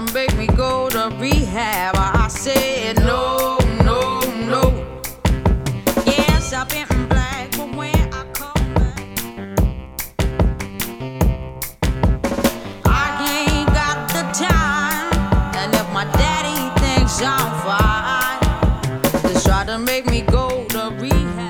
make me go to rehab. I said no, no, no. Yes, I've been black, but when I come back, I ain't got the time. And if my daddy thinks I'm fine, just try to make me go to rehab.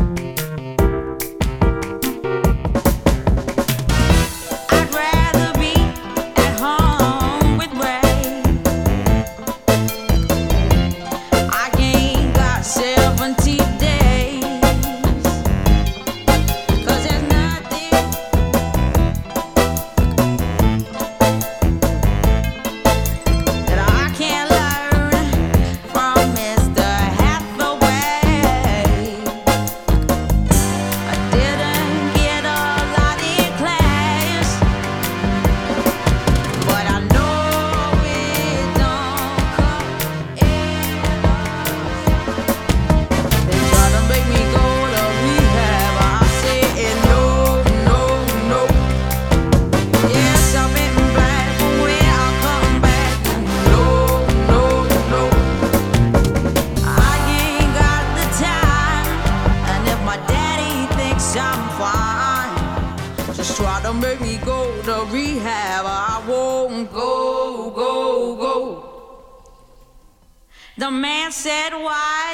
I'm fine. Just try to make me go to rehab. I won't go. The man said, why?